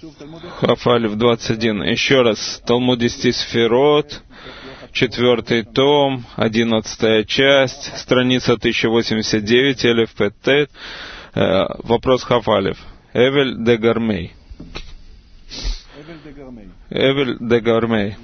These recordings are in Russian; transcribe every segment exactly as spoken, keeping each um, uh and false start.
Хафалев двадцать один. Еще раз. Талмуд десяти сферот, четвертый том, одиннадцатая часть, страница тысяча восемьдесят девять, Элев Петет. Вопрос Хафалев. Эвель де Гармей. Эвель де Гармей.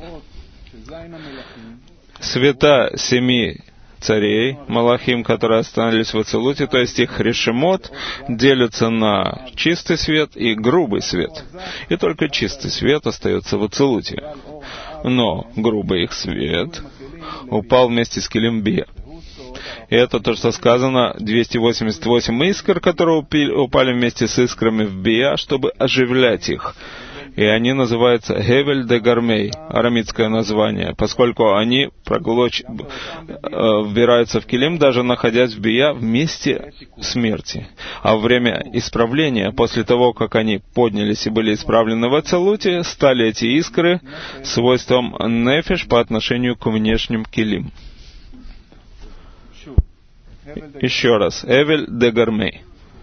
Света семи царей, Малахим, которые остановились в Ацилуте, то есть их решемот, делятся на чистый свет и грубый свет. И только чистый свет остается в Ацилуте. Но грубый их свет упал вместе с Келим Бия. И это то, что сказано, двести восемьдесят восемь искр, которые упали вместе с искрами в Бия, чтобы оживлять их. И они называются Гевель де Гармей, арамитское название, поскольку они проглоч... вбираются в Келим, даже находясь в Бия, вместе смерти. А во время исправления, после того, как они поднялись и были исправлены в Ацилуте, стали эти искры свойством нефеш по отношению к внешним Келим. Еще раз. Эвель де Гармей.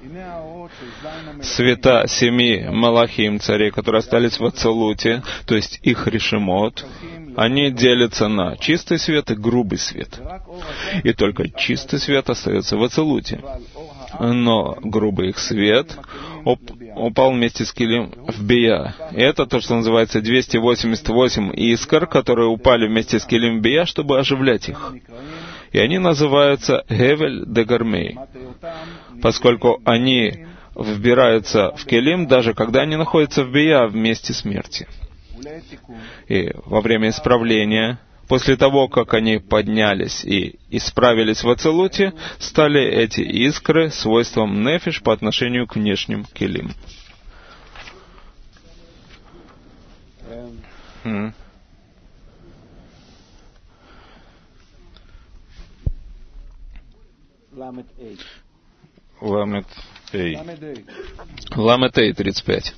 Света семи Малахим, царей, которые остались в Ацилуте, то есть их решемот, они делятся на чистый свет и грубый свет. И только чистый свет остается в Ацилуте. Но грубый их свет уп- упал вместе с Келим в Бия. И это то, что называется двести восемьдесят восемь искр, которые упали вместе с Келим в Бия, чтобы оживлять их. И они называются Гевель де Гармей, поскольку они вбираются в Келим, даже когда они находятся в Бия в месте смерти. И во время исправления, после того, как они поднялись и исправились в Ацилуте, стали эти искры свойством нефиш по отношению к внешним Келим. Mm. Ламет Эй. Ламет Эй, тридцать пять.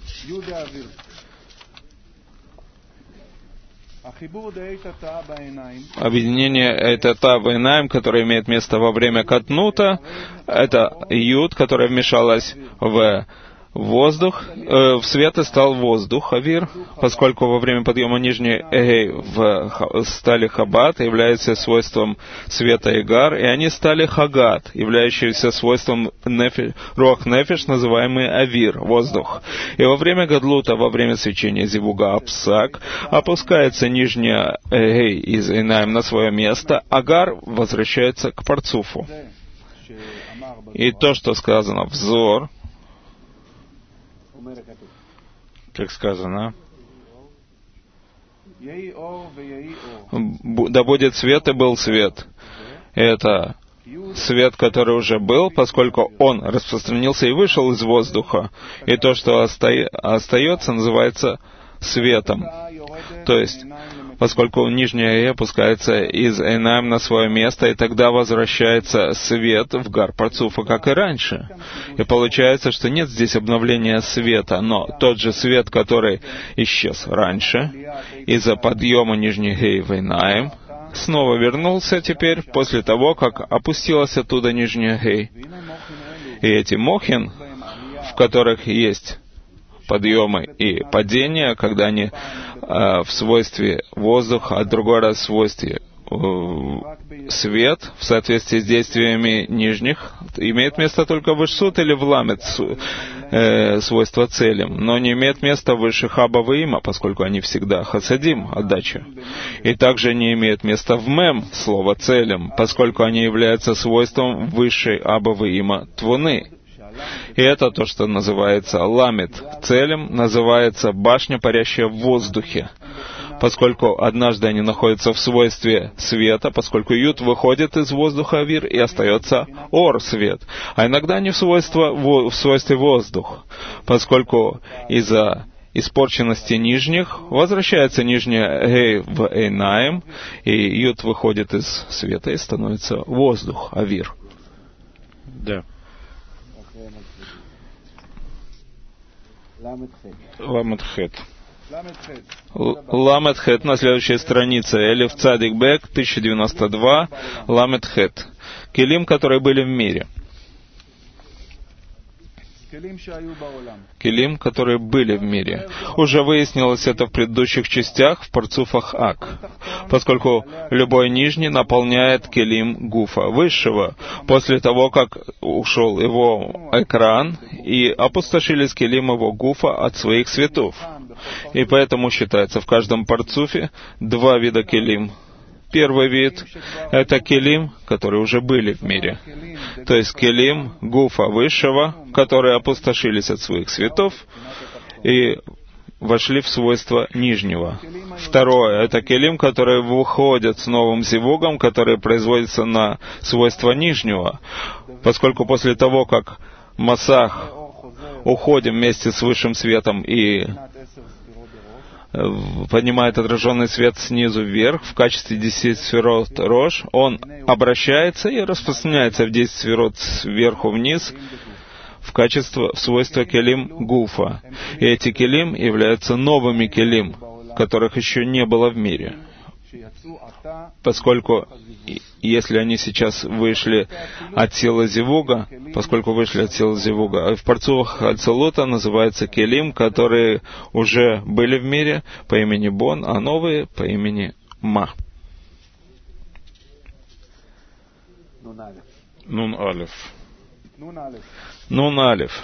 Объединение Эйтата Бейнаим, которое имеет место во время Катнута, это Юд, которая вмешалась в воздух, э, в свет и стал воздух, Авир, поскольку во время подъема нижней Эй в стали Хабат, является свойством света Игар, и они стали Хагат, являющиеся свойством нефи, Руах Нефиш, называемый Авир, воздух. И во время Гадлута, во время свечения Зивуга Апсак, опускается нижняя Эй из Эйнаим на свое место, Агар возвращается к Парцуфу. И то, что сказано взор, как сказано, да будет свет, и был свет. Это свет, который уже был, поскольку он распространился и вышел из воздуха. И то, что оста... остается, называется светом. То есть, поскольку нижняя Эй опускается из Эйнаим на свое место, и тогда возвращается свет в Гар Парцуфа, как и раньше. И получается, что нет здесь обновления света, но тот же свет, который исчез раньше, из-за подъема нижней Эй в Эйнаим, снова вернулся теперь, после того, как опустилась оттуда нижняя Эй. И эти мохин, в которых есть подъемы и падения, когда они э, в свойстве воздуха, а другой раз в свойстве э, свет, в соответствии с действиями нижних, имеет место только в Ишсут или в Ламет, э, свойства целим, но не имеет места выше Хаба и Има, поскольку они всегда хасадим, отдача. И также не имеет места в Мем, слово целим, поскольку они являются свойством высшей Аба и Има Твуны. И это то, что называется ламет. Целем называется башня, парящая в воздухе, поскольку однажды они находятся в свойстве света, поскольку Юд выходит из воздуха Авир и остается Ор, свет. А иногда они в, свойство, в свойстве воздух, поскольку из-за испорченности нижних возвращается нижняя Эй в Эйнаим, и Юд выходит из света и становится воздух, Авир. Да. Ламет-хет. Ламет-хет на следующей странице. Элиф Цадик Бек, тысяча девяносто два. Ламет-хет. Келим, которые были в мире. Келим, которые были в мире. Уже выяснилось это в предыдущих частях, в парцуфах Ак, поскольку любой нижний наполняет келим гуфа, высшего, после того, как ушел его экран и опустошились келим его гуфа от своих светов. И поэтому считается в каждом парцуфе два вида келим. Первый вид — это келим, которые уже были в мире. То есть келим гуфа высшего, которые опустошились от своих светов и вошли в свойства нижнего. Второе — это келим, которые выходят с новым зивугом, которые производятся на свойства нижнего, поскольку после того, как Масах уходим вместе с высшим светом и поднимает отраженный свет снизу вверх в качестве десяти сферот Рош, он обращается и распространяется в десять сферот сверху вниз в качестве, в свойства келим гуфа. И эти келим являются новыми келим, которых еще не было в мире. Поскольку, если они сейчас вышли от силы зивуга, поскольку вышли от силы зивуга, в парцуфах Ацилута называются келим, которые уже были в мире по имени Бон, а новые по имени Ма. Нун Алеф. Нун Алеф.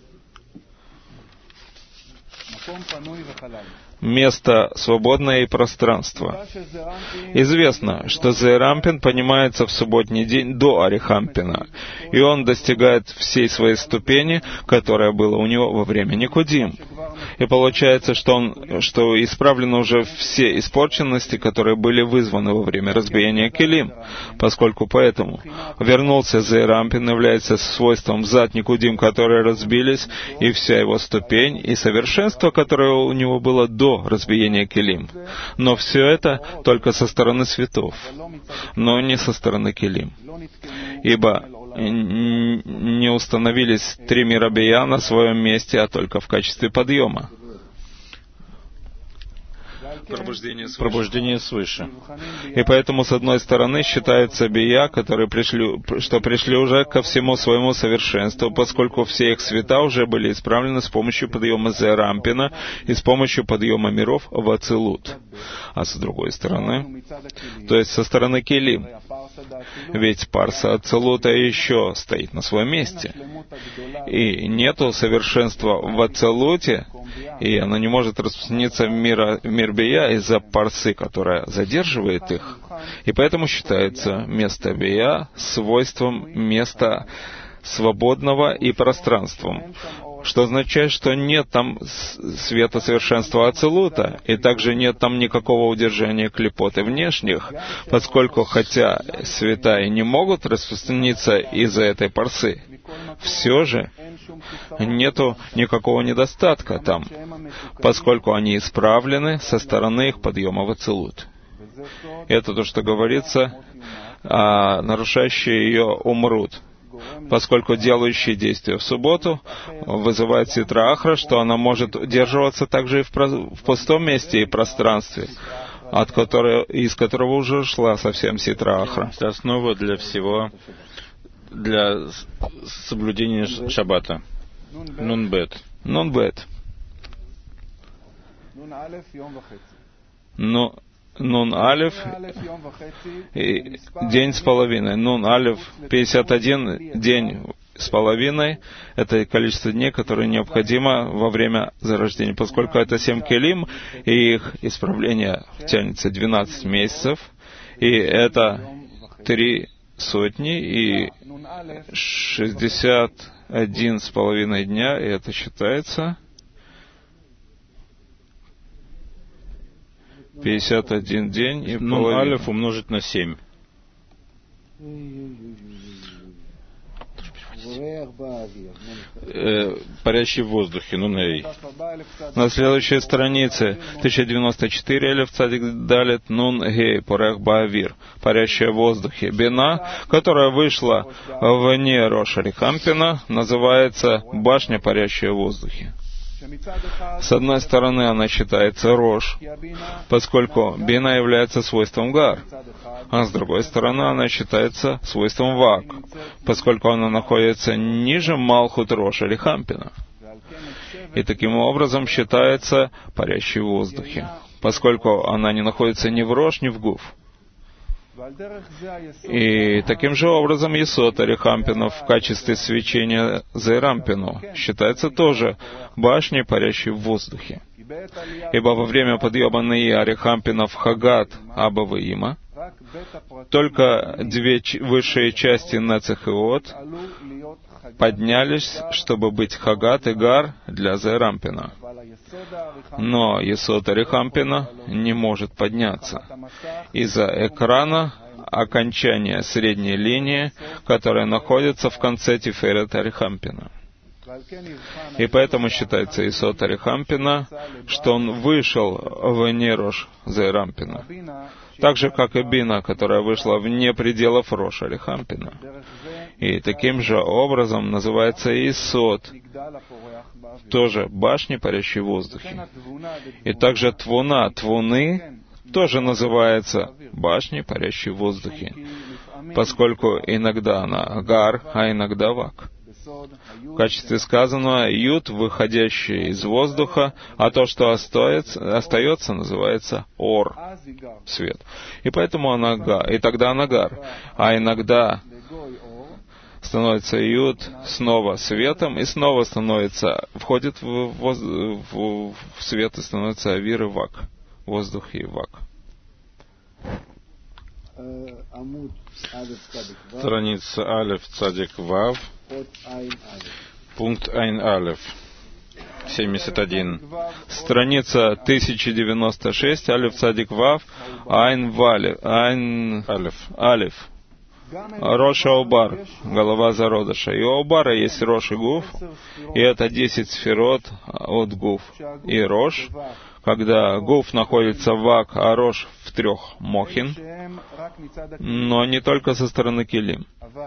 Место свободное и пространство. Известно, что Зерампин понимается в субботний день до Арихампина, и он достигает всей своей ступени, которая была у него во время Никудим. И получается, что, он, что исправлены уже все испорченности, которые были вызваны во время разбиения Келим, поскольку поэтому вернулся Зерампин, является свойством зад Никудим, которые разбились, и вся его ступень, и совершенство, которое у него было до разбиения Келим. Но все это только со стороны светов, но не со стороны Келим. Ибо не установились три мира Бия на своем месте, а только в качестве подъема. Пробуждение свыше. Пробуждение свыше. И поэтому, с одной стороны, считаются бия, которые пришли, что пришли уже ко всему своему совершенству, поскольку все их света уже были исправлены с помощью подъема Зерампина и с помощью подъема миров в Ацилут. А с другой стороны, то есть со стороны Келим, ведь парса Ацилута еще стоит на своем месте, и нету совершенства в Ацилуте, и она не может распространиться в мир, в мир Бия из-за парсы, которая задерживает их. И поэтому считается место Бия свойством места свободного и пространством, что означает, что нет там света совершенства Ацилута, и также нет там никакого удержания клипоты внешних, поскольку хотя света и не могут распространиться из-за этой парсы, все же нету никакого недостатка там, поскольку они исправлены со стороны их подъема в Ацилут. Это то, что говорится, а нарушающие ее умрут, поскольку делающие действия в субботу вызывает ситра ахра, что она может удерживаться также и в, про... в пустом месте и пространстве, от которого, из которого уже ушла совсем ситра ахра. Это основа для всего, для соблюдения шаббата. Нунбет. Нунбет. Ну, Нун Алеф и день с половиной. Нун Алеф пятьдесят один день с половиной. Это количество дней, которое необходимо во время зарождения. Поскольку это семь келим, и их исправление тянется двенадцать месяцев, и это три сотни и шестьдесят один с половиной дня, и это считается пятьдесят один день и половина. Нун Алеф умножить на семь. Э, парящий в воздухе, нун эй. На следующей странице тысяча девяносто четыре Элев Цадик Далит Нун Гей Порех Баавир, парящая в воздухе. Бина, которая вышла вне Рош Арихампина, называется башня, парящая в воздухе. С одной стороны, она считается Рош, поскольку Бина является свойством Гар, а с другой стороны, она считается свойством Вак, поскольку она находится ниже Малхут Рош или Хампина. И таким образом считается парящей в воздухе, поскольку она не находится ни в Рош, ни в Гуф. И таким же образом Есот Арихампина в качестве свечения Зейрампину считается тоже башней, парящей в воздухе. Ибо во время подъема Неи Арихампина в Хагат Абаваима только две высшие части Нецех и От поднялись, чтобы быть Хагат и Гар для Зейрампина. Но Есот Арихампина не может подняться из-за экрана окончания средней линии, которая находится в конце Тиферет Арихампина. И поэтому считается Есот Арихампина, что он вышел вне Рош Зейрампина, так же, как и Бина, которая вышла вне пределов Рош Арихампина. И таким же образом называется Есот, тоже башни, парящей в воздухе. И также Твуна, Твуны, тоже называется башней, парящей в воздухе, поскольку иногда она Гар, а иногда Вак. В качестве сказанного, Ют, выходящий из воздуха, а то, что остается, остается, называется Ор, свет. И поэтому она Гар, и тогда она Гар. А иногда становится Ют снова светом, и снова становится, входит в, воз, в, в свет, и становится Авир и Вак, воздух и Вак. Страница Алеф Цадик Вав, пункт Айн Алеф, семьдесят один. Страница тысяча девяносто шесть, Алеф Цадик Вав, Айн Валев, Айн Алеф. Алеф. Рош Аубар, голова зародыша. И у Аубара есть Рош и Гуф, и это десять сферот от Гуф. И Рош, когда Гуф находится в Вак, а Рош в трех Мохин, но не только со стороны Келим.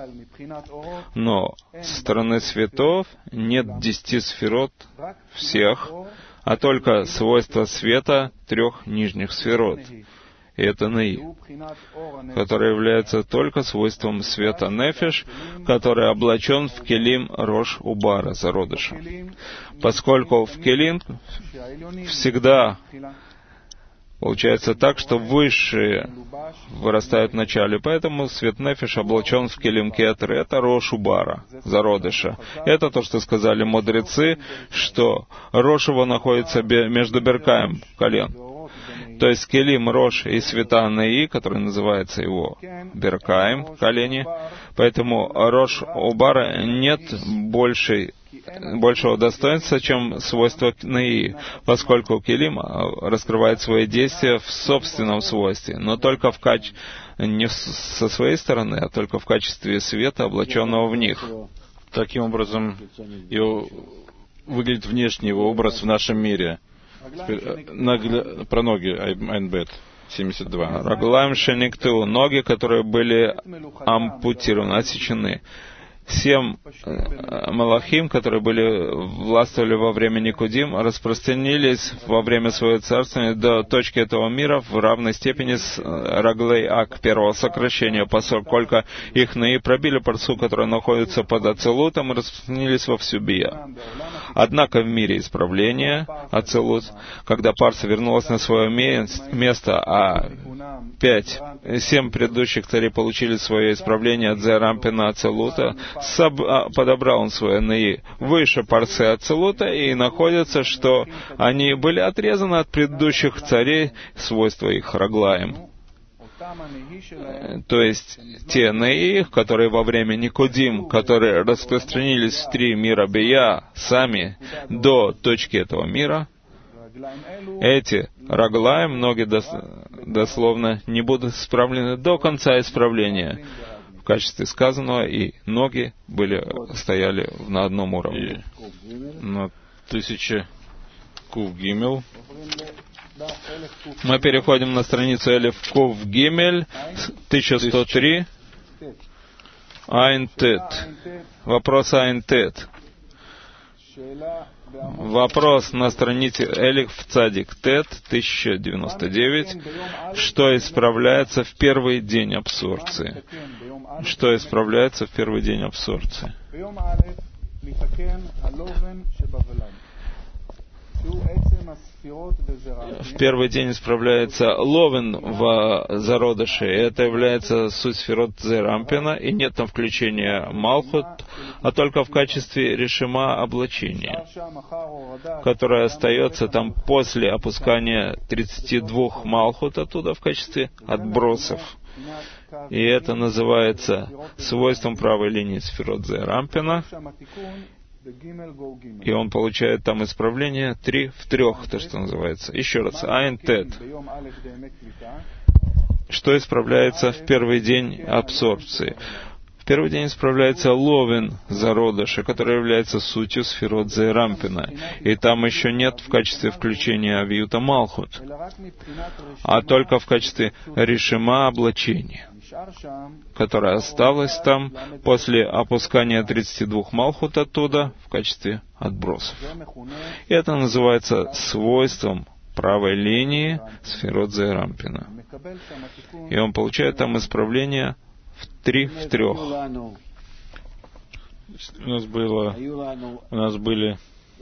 Но со стороны светов нет десяти сферот всех, а только свойства света трех нижних сферот. И это Неи, который является только свойством света Нефеш, который облачен в Келим Рош Убара, зародыша. Поскольку в Келим всегда получается так, что высшие вырастают в начале, поэтому свет Нефеш облачен в Келим Кетр, это Рош Убара, зародыша. Это то, что сказали мудрецы, что Рош его находится между Беркаем, колен. То есть Келим, Рош и света Неи, который называется его Беркаем, колени. Поэтому Рош Убара нет большей, большего достоинства, чем свойство Неи, поскольку Келим раскрывает свои действия в собственном свойстве, но только в качестве, не со своей стороны, а только в качестве света, облаченного в них. Таким образом, его выглядит внешний его образ в нашем мире. Нагля... Про ноги, Айнбет, семьдесят два. Раглаем Шеникту, ноги, которые были ампутированы, отсечены. Семь малахим, которые были властвовали во время Никудим, распространились во время своего царствования до точки этого мира в равной степени с Раглей Ак, первого сокращения, поскольку их Неи пробили парсу, которая находится под Ацелутом, и распространились во всю Бия. Однако в мире исправления Ацелут, когда парса вернулась на свое место, а пять, семь предыдущих царей получили свое исправление от Зерампина Ацелута, Соб, подобрал он свое Неи выше парсы Ацелута, и находится, что они были отрезаны от предыдущих царей, свойства их Раглаем. То есть те Неи, которые во время Никудим, которые распространились в три мира Бия сами до точки этого мира, эти Раглаем, ноги дос, дословно не будут исправлены до конца исправления. В качестве сказанного, и ноги были, стояли на одном уровне. И на тысяче Кув Гимел. Мы переходим на страницу Элиф Кув Гимель, тысяча сто три. Айн Тет. Вопрос Айн Тет. Вопрос на странице Элих в Цадик Тет, тысяча девяносто девять. Что исправляется в первый день абсорбции? Что исправляется в первый день абсорбции? В первый день исправляется ловен в зародыше. Это является суть сферот Зерампина, и нет там включения Малхут, а только в качестве решима облачения, которое остается там после опускания тридцати двух Малхут оттуда в качестве отбросов. И это называется свойством правой линии сферот Зерампина. И он получает там исправление три в трех, то, что называется. Еще раз, Айн Тет. Что исправляется в первый день абсорбции? В первый день исправляется ловен зародыша, который является сутью сферот Зерампина. И там еще нет в качестве включения Авиюта Малхут, а только в качестве решима облачения, которая осталась там после опускания тридцати двух Малхут оттуда в качестве отбросов. И это называется свойством правой линии сферот Зерампина. И он получает там исправление в три в трех. У нас было, у нас были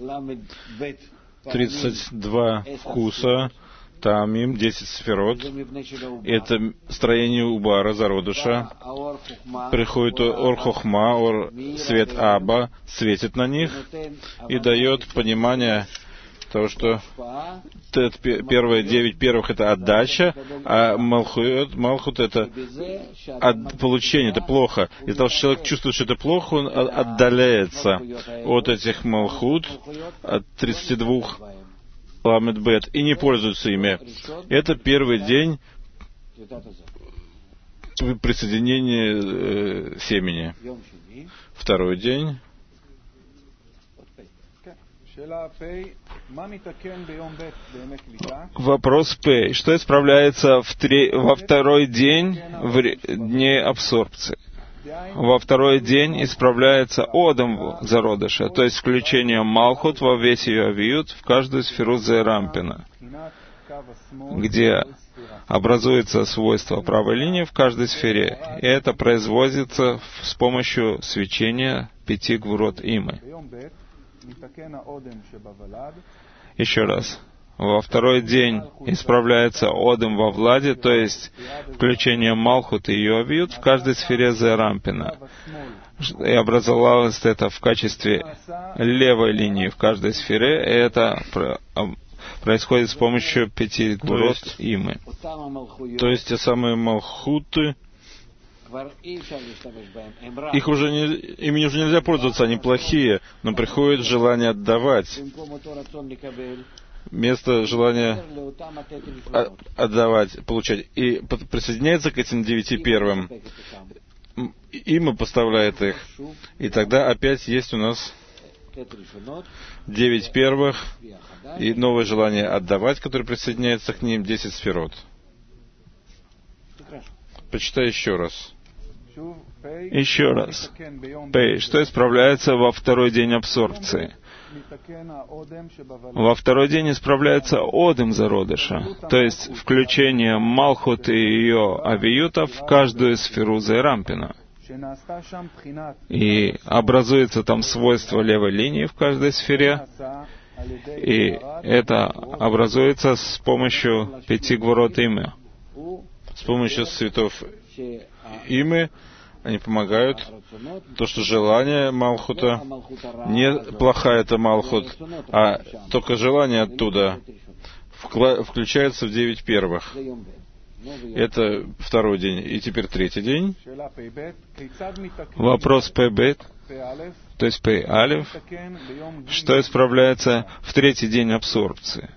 тридцать два вкуса, там им десять сферот. Это строение Убара, зародыша. Приходит Ор Хохма, Ор свет Аба, светит на них и дает понимание того, что первые девять первых — это отдача, а Малхут, Малхут — это от, получение, это плохо. Из-за того, что человек чувствует, что это плохо, он отдаляется от этих Малхут, от тридцати двух Ламед-Бет, и не пользуется ими. Это первый день присоединения э, семени. Второй день. Вопрос П. Что исправляется в три, во второй день в дне абсорбции? Во второй день исправляется одом зародыша, то есть включением Малхут во весь ее авиют в каждую сферу Зерампина, где образуется свойство правой линии в каждой сфере, и это производится с помощью свечения пяти гвурот Имы. Еще раз. Во второй день исправляется одем во Владе, то есть включение Малхут и ее авиют в каждой сфере Зерампина. И образовалось это в качестве левой линии в каждой сфере, и это происходит с помощью пяти гвурот Имы. То есть те самые Малхуты, их уже не, ими уже нельзя пользоваться, они плохие, но приходит желание отдавать. Вместо желания отдавать, получать. И присоединяется к этим девяти первым. Има поставляет их. И тогда опять есть у нас девять первых и новое желание отдавать, которое присоединяется к ним, десять сферот. Почитай еще раз. Еще раз. П. Что исправляется во второй день абсорбции? Во второй день исправляется одем зародыша, то есть включение Малхут и ее авиюта в каждую сферу Зерампина. И образуется там свойство левой линии в каждой сфере, и это образуется с помощью пяти гвурот Имы. С помощью цветов Имы они помогают. То, что желание Малхута, не плохая это Малхут, а только желание оттуда включается в девять первых. Это второй день. И теперь третий день. Вопрос П-бет, то есть П-алев. Что исправляется в третий день абсорбции?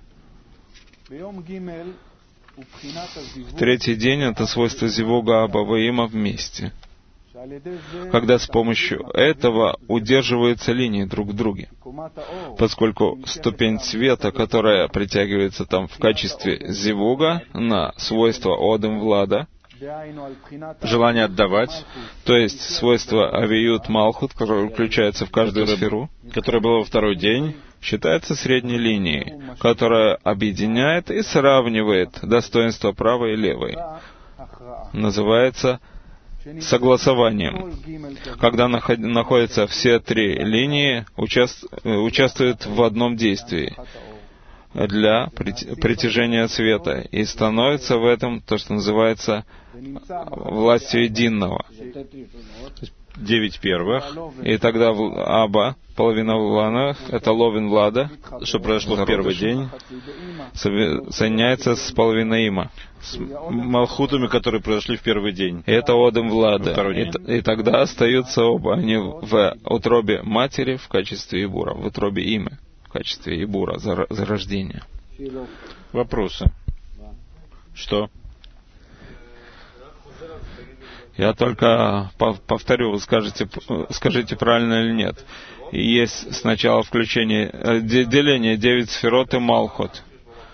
В третий день это свойство зивуга Аба и Има вместе, когда с помощью этого удерживаются линии друг в друге, поскольку ступень цвета, которая притягивается там в качестве зивуга на свойство одем влада, желание отдавать, то есть свойство авиют Малхут, которое включается в каждую которое, сферу, которое было во второй день, считается средней линией, которая объединяет и сравнивает достоинства правой и левой. Называется согласованием. Когда находятся все три линии, участвуют в одном действии для притяжения света, и становится в этом то, что называется властью единого. Девять первых. И тогда Аба, половина Влана, это Ловин Влада, что произошло в первый день, соединяется с половиной Има. С Малхутами, которые произошли в первый день. И это Одем Влада. И, и тогда остаются оба. Они в утробе матери в качестве Ибура, в утробе Имы в качестве Ибура, зарождения. Вопросы? Что? Я только повторю, вы скажете, скажите, правильно или нет. Есть сначала включение, деление девять сферот и Малхот.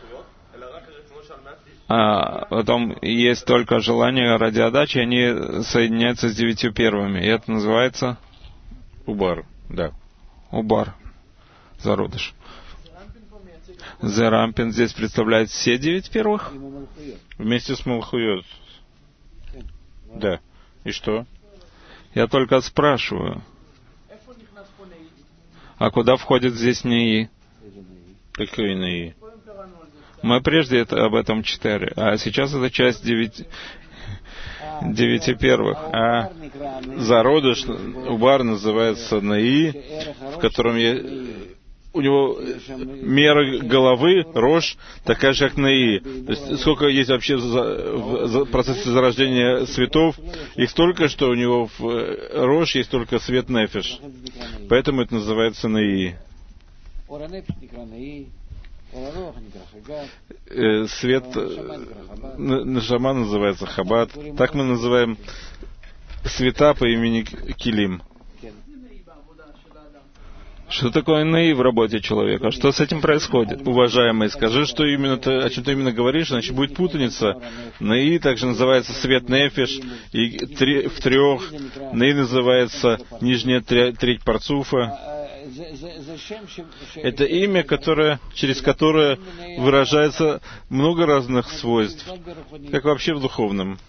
А потом есть только желание ради отдачи, они соединяются с девятью первыми. И это называется? Убар, да. Убар, зародыш. Зерампин здесь представляет все девять первых? Вместе с Малхуйот. Да. И что? Я только спрашиваю. А куда входит здесь Неи? Какой Неи? Мы прежде это, об этом читали, а сейчас это часть девяти, девяти первых. А зародыш, Убар называется Неи, в котором я... у него мера головы, рожь, такая же, как Неи. То есть, сколько есть вообще за, в за, процессе зарождения светов, их столько, что у него в рожь есть только свет Нефеш. Поэтому это называется Неи. Э, свет Нешама называется Хабад. Так мы называем света по имени Килим. Что такое Неи в работе человека? Что с этим происходит? Уважаемый, скажи, что именно ты, о чем ты именно говоришь, иначе будет путаница. Неи также называется свет Нефеш, и три, в трех. Неи называется нижняя треть парцуфа. Это имя, которое, через которое выражается много разных свойств, как вообще в духовном.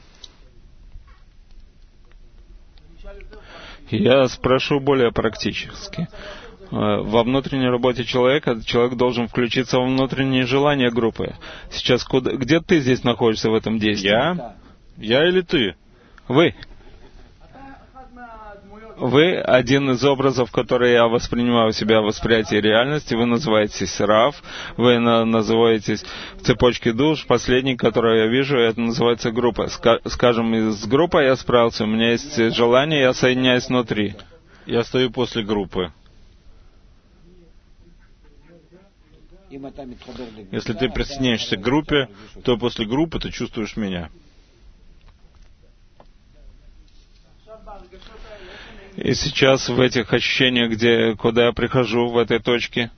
Я спрошу более практически. Во внутренней работе человека человек должен включиться во внутренние желания группы. Сейчас куда, где ты здесь находишься в этом действии? Я? Я или ты? Вы. Вы один из образов, которые я воспринимаю у себя в восприятии реальности. Вы называетесь Рав, вы на, называетесь в цепочке душ. Последний, который я вижу, это называется группа. Ска, скажем, из группы я справился, у меня есть желание, я соединяюсь внутри. Я стою после группы. Если ты присоединяешься к группе, то после группы ты чувствуешь меня. И сейчас в этих ощущениях, где, куда я прихожу, в этой точке,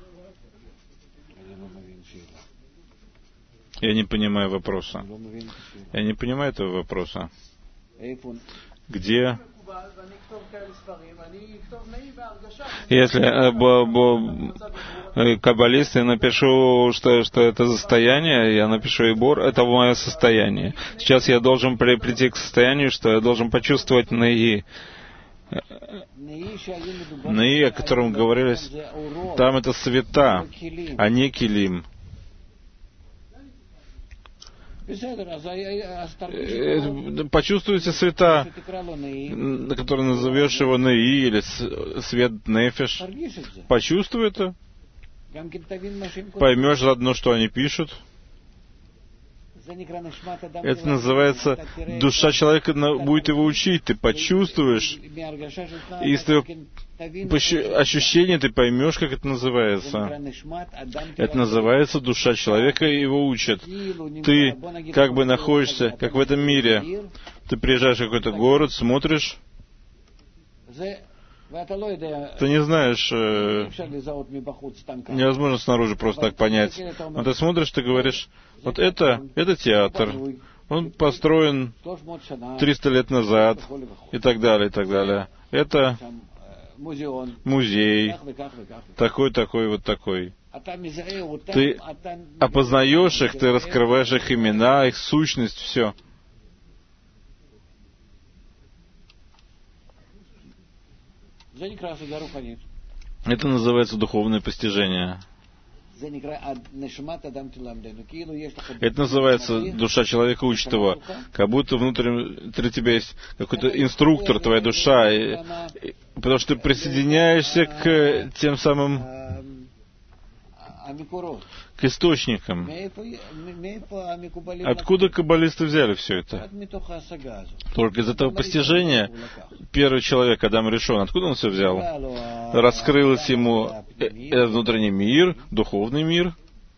я не понимаю вопроса. Я не понимаю этого вопроса. Где? Если э, бо, бо, э, каббалист, я напишу, что, что это состояние, я напишу Ибур, это мое состояние. Сейчас я должен при, прийти к состоянию, что я должен почувствовать Неи. Неи, о котором говорилось, там это света, а не килим. Почувствуйте света, на которые назовешь его Неи или свет Нефеш. Почувствуй это. Поймешь заодно, что они пишут. Это называется, душа человека будет его учить, ты почувствуешь. И из твоего ощущения ты поймешь, как это называется. Это называется душа человека, и его учат. Ты как бы находишься, как в этом мире. Ты приезжаешь в какой-то город, смотришь. Ты не знаешь, э, невозможно снаружи просто так понять. Но ты смотришь, ты говоришь, вот это, это театр. Он построен триста лет назад, и так далее, и так далее. Это музей, такой, такой, вот такой. Ты опознаешь их, ты раскрываешь их имена, их сущность, все. Это называется духовное постижение. Это называется, душа человека учит его, как будто внутри тебя есть какой-то инструктор, твоя душа, и, и, потому что ты присоединяешься к тем самым, к источникам. Откуда каббалисты взяли все это? Только из этого постижения первый человек, Адам Ришон, откуда он все взял? Раскрылось ему внутренний мир, духовный мир.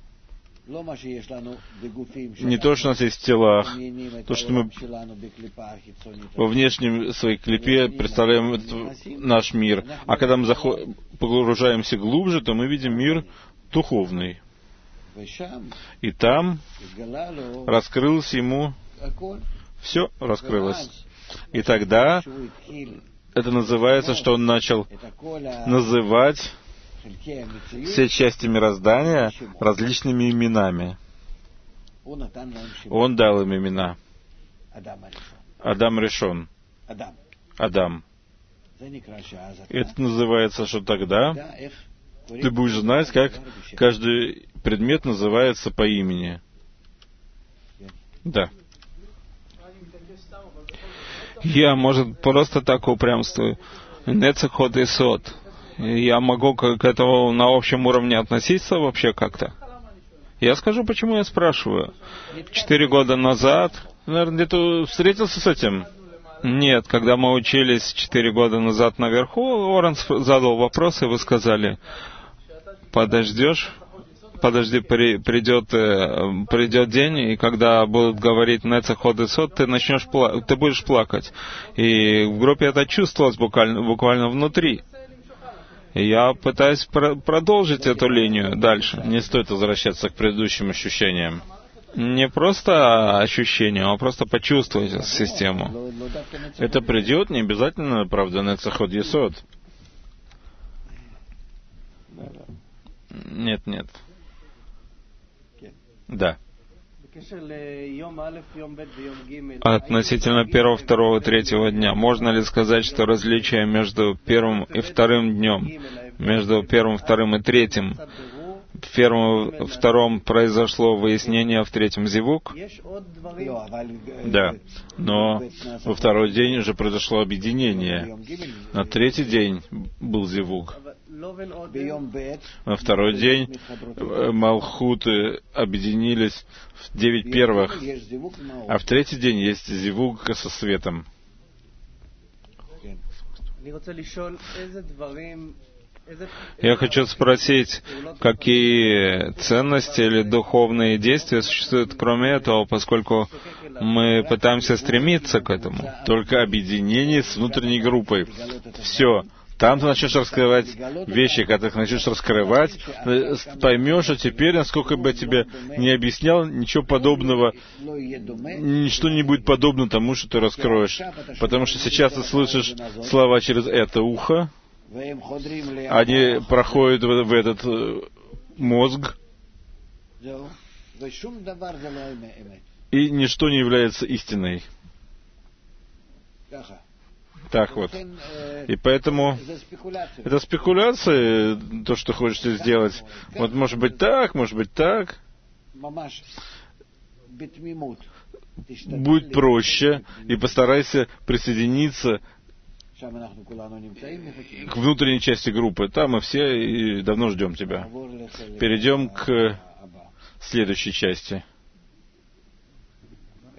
Не то, что у нас есть в телах, то, что мы во внешнем своей клипе представляем этот наш мир. А когда мы заход... погружаемся глубже, то мы видим мир духовный. И там раскрылось ему, все раскрылось. И тогда это называется, что он начал называть все части мироздания различными именами. Он дал им имена. Адам Ришон. Адам. Это называется, что тогда ты будешь знать, как каждый предмет называется по имени. Да. Я, может, просто так упрямствую. Нецех ход и сот. Я могу к этому на общем уровне относиться вообще как-то? Я скажу, почему я спрашиваю. Четыре года назад, наверное, где-то встретился с этим? Нет, когда мы учились четыре года назад наверху, Орен задал вопрос, и вы сказали, подождешь, подожди, при, придет, придет день, и когда будут говорить Нецех ход и сот, ты начнешь пла- ты будешь плакать. И в группе это чувствовалось буквально, буквально внутри. И я пытаюсь про- продолжить эту линию дальше. Не стоит возвращаться к предыдущим ощущениям. Не просто ощущениям, а просто почувствовать систему. Это придет, не обязательно, правда, Нецех ход Есод. Нет, нет. Да. Относительно первого, второго, третьего дня, можно ли сказать, что различие между первым и вторым днем, между первым, вторым и третьим, в первом, втором произошло выяснение, а в третьем зивук? Да. Но во второй день уже произошло объединение. На третий день был зивук. На второй день Малхуты объединились в девять первых, а в третий день есть зивук со светом. Я хочу спросить, какие ценности или духовные действия существуют кроме этого, поскольку мы пытаемся стремиться к этому. Только объединение с внутренней группой. Все. Там ты начнешь раскрывать вещи, когда ты начнешь раскрывать, поймешь, что теперь, насколько бы я тебе не объяснял, ничего подобного, ничто не будет подобно тому, что ты раскроешь. Потому что сейчас ты слышишь слова через это ухо, они проходят в, в этот мозг, и ничто не является истиной. Так вот. И поэтому это спекуляция, то, что хочешь сделать. Вот может быть так, может быть так. Будь проще и постарайся присоединиться к внутренней части группы. Там мы все и давно ждем тебя. Перейдем к следующей части.